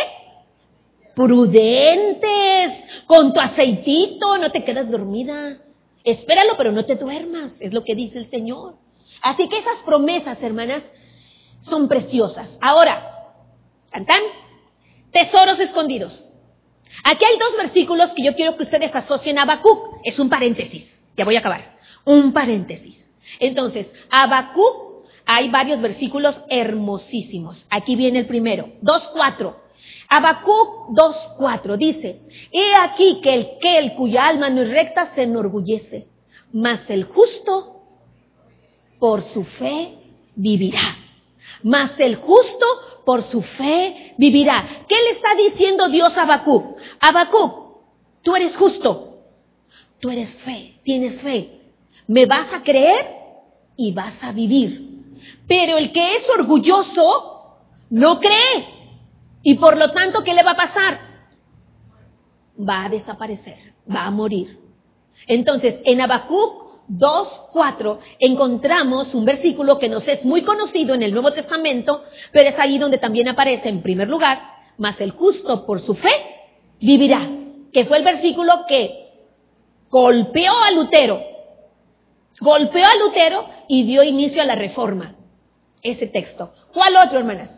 prudentes, con tu aceitito, no te quedas dormida. Espéralo, pero no te duermas, es lo que dice el Señor. Así que esas promesas, hermanas, son preciosas. Ahora, ¿cantan? Tesoros escondidos. Aquí hay dos versículos que yo quiero que ustedes asocien a Habacuc. Es un paréntesis, ya voy a acabar. Un paréntesis. Entonces, Habacuc, hay varios versículos hermosísimos. Aquí viene el primero, dos cuatro. Habacuc dos cuatro dice, he aquí que el que el cuya alma no es recta se enorgullece, mas el justo por su fe vivirá. Mas el justo por su fe vivirá. ¿Qué le está diciendo Dios a Habacuc? Habacuc, tú eres justo, tú eres fe, tienes fe, me vas a creer y vas a vivir. Pero el que es orgulloso no cree. Y por lo tanto, ¿qué le va a pasar? Va a desaparecer, va a morir. Entonces, en Habacuc dos cuatro encontramos un versículo que nos es muy conocido en el Nuevo Testamento, pero es ahí donde también aparece en primer lugar, mas el justo por su fe vivirá, que fue el versículo que golpeó a Lutero, golpeó a Lutero y dio inicio a la Reforma, ese texto. ¿Cuál otro, hermanas?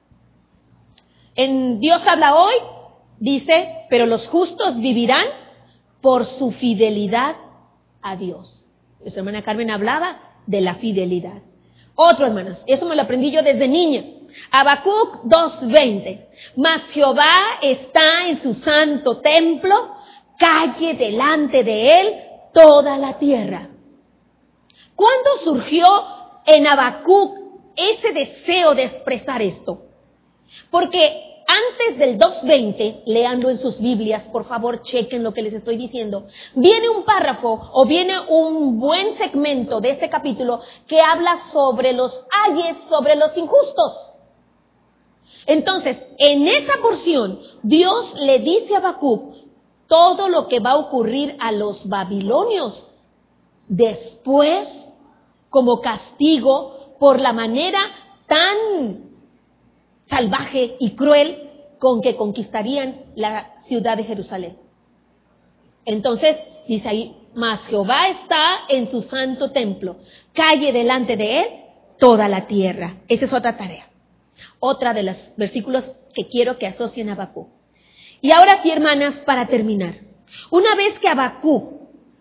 En Dios habla hoy, dice, pero los justos vivirán por su fidelidad a Dios. Nuestra hermana Carmen hablaba de la fidelidad. Otro, hermanos, eso me lo aprendí yo desde niña. Habacuc dos veinte. Mas Jehová está en su santo templo, calle delante de él toda la tierra. ¿Cuándo surgió en Habacuc ese deseo de expresar esto? Porque antes del dos veinte, léanlo en sus Biblias, por favor, chequen lo que les estoy diciendo. Viene un párrafo o viene un buen segmento de este capítulo que habla sobre los ayes, sobre los injustos. Entonces, en esa porción, Dios le dice a Habacuc todo lo que va a ocurrir a los babilonios después, como castigo por la manera tan salvaje y cruel con que conquistarían la ciudad de Jerusalén. Entonces, dice ahí, mas Jehová está en su santo templo, calle delante de él toda la tierra. Esa es otra tarea. Otra de los versículos que quiero que asocien a Habacuc. Y ahora sí, hermanas, para terminar. Una vez que Habacuc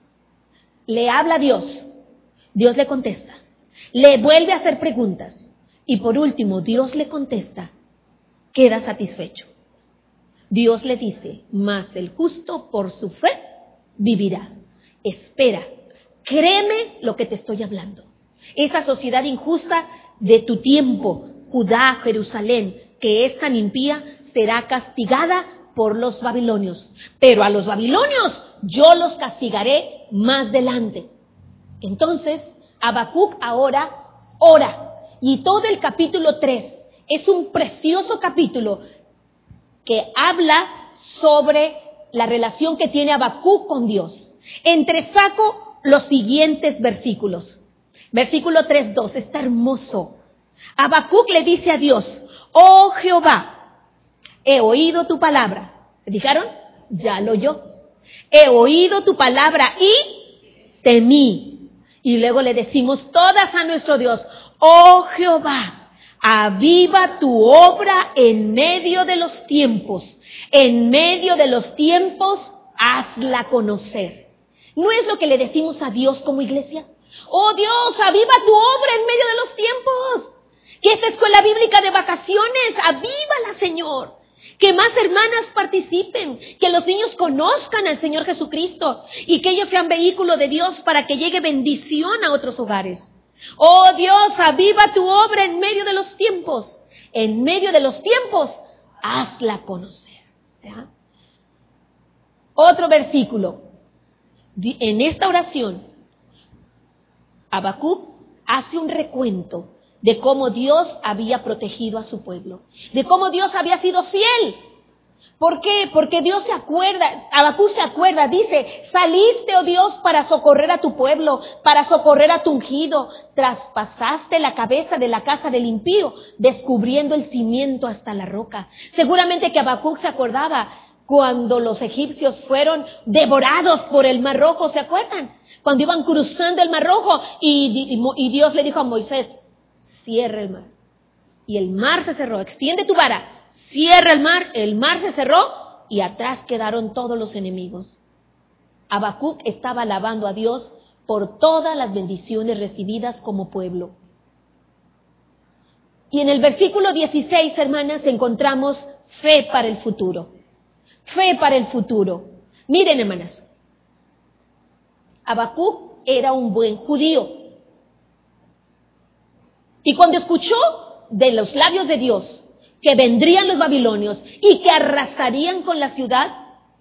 le habla a Dios, Dios le contesta. Le vuelve a hacer preguntas. Y por último, Dios le contesta, queda satisfecho. Dios le dice, mas el justo por su fe vivirá. Espera, créeme lo que te estoy hablando. Esa sociedad injusta de tu tiempo, Judá, Jerusalén, que es tan impía, será castigada por los babilonios. Pero a los babilonios yo los castigaré más adelante. Entonces, Habacuc ahora ora. Y todo el capítulo tres es un precioso capítulo que habla sobre la relación que tiene Habacuc con Dios. Entresaco los siguientes versículos. Versículo tres dos, está hermoso. Habacuc le dice a Dios, oh Jehová, he oído tu palabra. ¿Dijeron? Ya lo oyó. He oído tu palabra y temí. Y luego le decimos todas a nuestro Dios, oh Jehová, aviva tu obra en medio de los tiempos. En medio de los tiempos, hazla conocer. ¿No es lo que le decimos a Dios como iglesia? Oh Dios, aviva tu obra en medio de los tiempos. Que esta escuela bíblica de vacaciones, avívala, Señor. Que más hermanas participen, que los niños conozcan al Señor Jesucristo y que ellos sean vehículo de Dios para que llegue bendición a otros hogares. Oh Dios, aviva tu obra en medio de los tiempos. En medio de los tiempos, hazla conocer. ¿Ya? Otro versículo. En esta oración, Habacuc hace un recuento de cómo Dios había protegido a su pueblo, de cómo Dios había sido fiel. ¿Por qué? Porque Dios se acuerda, Habacuc se acuerda, dice, saliste, oh Dios, para socorrer a tu pueblo, para socorrer a tu ungido, traspasaste la cabeza de la casa del impío, descubriendo el cimiento hasta la roca. Seguramente que Habacuc se acordaba cuando los egipcios fueron devorados por el Mar Rojo, ¿se acuerdan? Cuando iban cruzando el Mar Rojo y, y, y Dios le dijo a Moisés, cierra el mar. Y el mar se cerró. Extiende tu vara. Cierra el mar. El mar se cerró y atrás quedaron todos los enemigos. Habacuc estaba alabando a Dios por todas las bendiciones recibidas como pueblo. Y en el versículo dieciséis, hermanas, encontramos fe para el futuro. Fe para el futuro. Miren, hermanas. Habacuc era un buen judío. Y cuando escuchó de los labios de Dios que vendrían los babilonios y que arrasarían con la ciudad,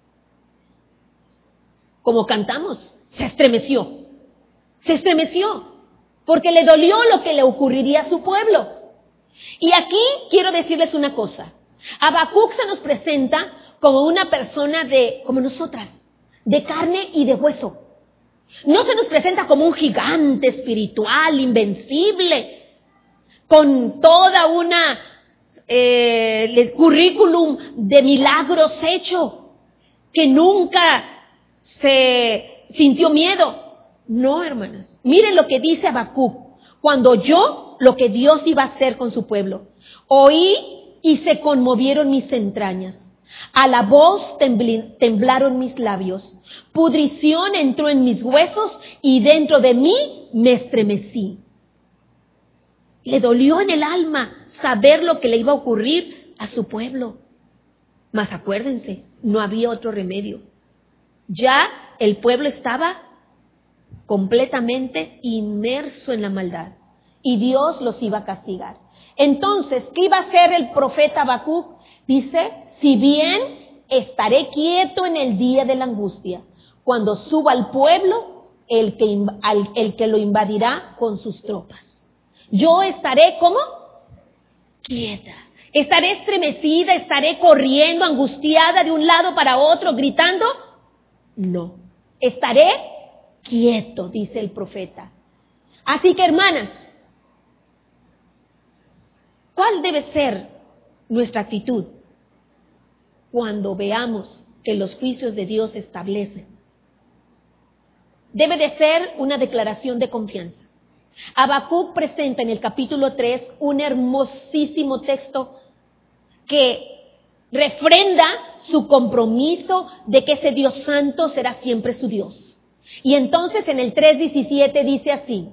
como cantamos, se estremeció. Se estremeció porque le dolió lo que le ocurriría a su pueblo. Y aquí quiero decirles una cosa. Habacuc se nos presenta como una persona de, como nosotras, de carne y de hueso. No se nos presenta como un gigante espiritual, invencible, con toda una eh, currículum de milagros hecho, que nunca se sintió miedo. No, hermanas. Miren lo que dice Habacuc. Cuando oyó lo que Dios iba a hacer con su pueblo, oí y se conmovieron mis entrañas. A la voz tembl- temblaron mis labios. Pudrición entró en mis huesos y dentro de mí me estremecí. Le dolió en el alma saber lo que le iba a ocurrir a su pueblo. Mas acuérdense, no había otro remedio. Ya el pueblo estaba completamente inmerso en la maldad y Dios los iba a castigar. Entonces, ¿qué iba a hacer el profeta Habacuc? Dice, si bien estaré quieto en el día de la angustia, cuando suba al pueblo, el que, al, el que lo invadirá con sus tropas. Yo estaré, ¿cómo? Quieta. Estaré estremecida, estaré corriendo, angustiada de un lado para otro, gritando. No, estaré quieto, dice el profeta. Así que, hermanas, ¿cuál debe ser nuestra actitud cuando veamos que los juicios de Dios se establecen? Debe de ser una declaración de confianza. Habacuc presenta en el capítulo tres un hermosísimo texto que refrenda su compromiso de que ese Dios santo será siempre su Dios. Y entonces en el tres diecisiete dice así: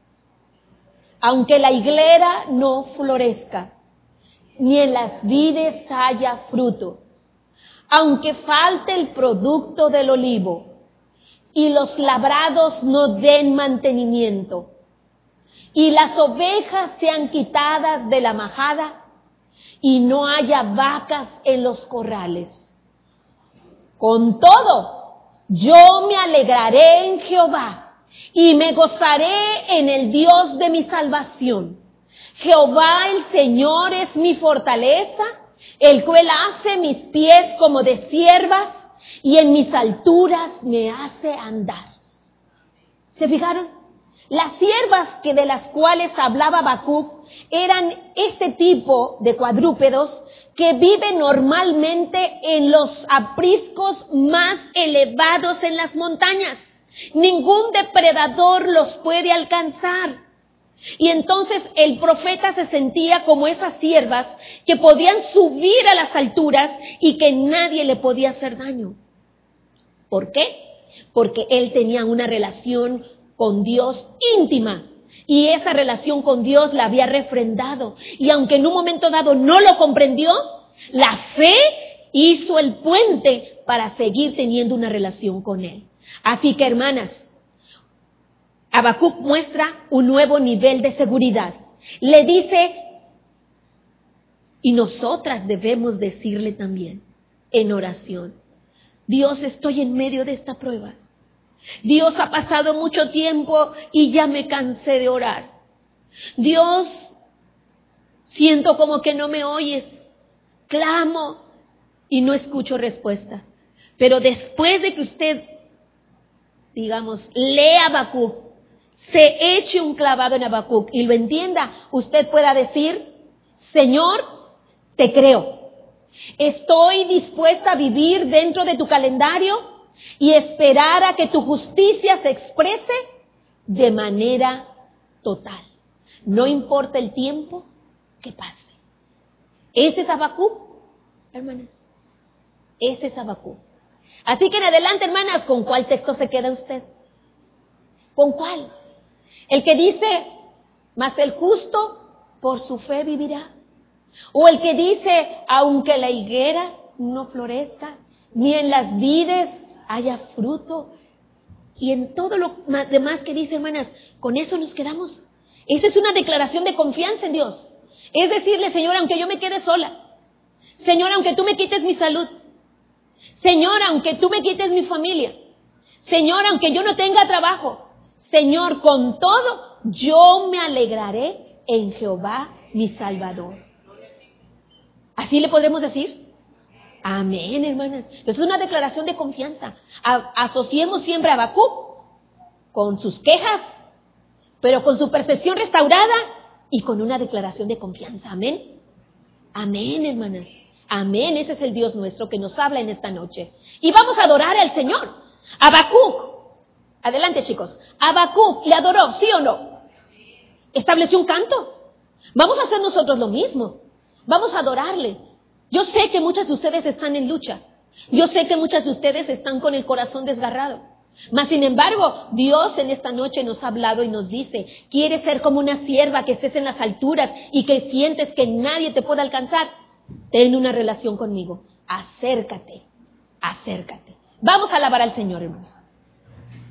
aunque la higuera no florezca, ni en las vides haya fruto, aunque falte el producto del olivo, y los labrados no den mantenimiento, y las ovejas sean quitadas de la majada, y no haya vacas en los corrales. Con todo, yo me alegraré en Jehová, y me gozaré en el Dios de mi salvación. Jehová el Señor es mi fortaleza, el cual hace mis pies como de ciervas, y en mis alturas me hace andar. ¿Se fijaron? Las ciervas que de las cuales hablaba Habacuc eran este tipo de cuadrúpedos que viven normalmente en los apriscos más elevados en las montañas. Ningún depredador los puede alcanzar. Y entonces el profeta se sentía como esas ciervas que podían subir a las alturas y que nadie le podía hacer daño. ¿Por qué? Porque él tenía una relación con Dios íntima, y esa relación con Dios la había refrendado, y aunque en un momento dado no lo comprendió, la fe hizo el puente para seguir teniendo una relación con él. Así que, hermanas, Habacuc muestra un nuevo nivel de seguridad. Le dice, y nosotras debemos decirle también en oración: Dios, estoy en medio de esta prueba. Dios, ha pasado mucho tiempo y ya me cansé de orar. Dios, siento como que no me oyes. Clamo y no escucho respuesta. Pero después de que usted, digamos, lea Habacuc, se eche un clavado en Habacuc y lo entienda, usted pueda decir: Señor, te creo. Estoy dispuesta a vivir dentro de tu calendario y esperar a que tu justicia se exprese de manera total. No importa el tiempo que pase. Ese es Habacuc, hermanas. Ese es Habacuc. Así que en adelante, hermanas, ¿con cuál texto se queda usted? ¿Con cuál? El que dice, mas el justo por su fe vivirá. O el que dice, aunque la higuera no florezca, ni en las vides haya fruto. Y en todo lo demás que dice, hermanas, con eso nos quedamos. Esa es una declaración de confianza en Dios. Es decirle: Señor, aunque yo me quede sola, Señor, aunque tú me quites mi salud, Señor, aunque tú me quites mi familia, Señor, aunque yo no tenga trabajo, Señor, con todo, yo me alegraré en Jehová mi Salvador. ¿Así le podremos decir? Amén, hermanas. Entonces es una declaración de confianza. A- asociemos siempre a Habacuc con sus quejas, pero con su percepción restaurada y con una declaración de confianza. Amén. Amén, hermanas. Amén. Ese es el Dios nuestro que nos habla en esta noche. Y vamos a adorar al Señor. Habacuc. Adelante, chicos. Habacuc le adoró, ¿sí o no? Estableció un canto. Vamos a hacer nosotros lo mismo. Vamos a adorarle. Yo sé que muchas de ustedes están en lucha. Yo sé que muchas de ustedes están con el corazón desgarrado. Mas, sin embargo, Dios en esta noche nos ha hablado y nos dice, ¿quieres ser como una sierva que estés en las alturas y que sientes que nadie te pueda alcanzar? Ten una relación conmigo. Acércate, acércate. Vamos a alabar al Señor, hermanos.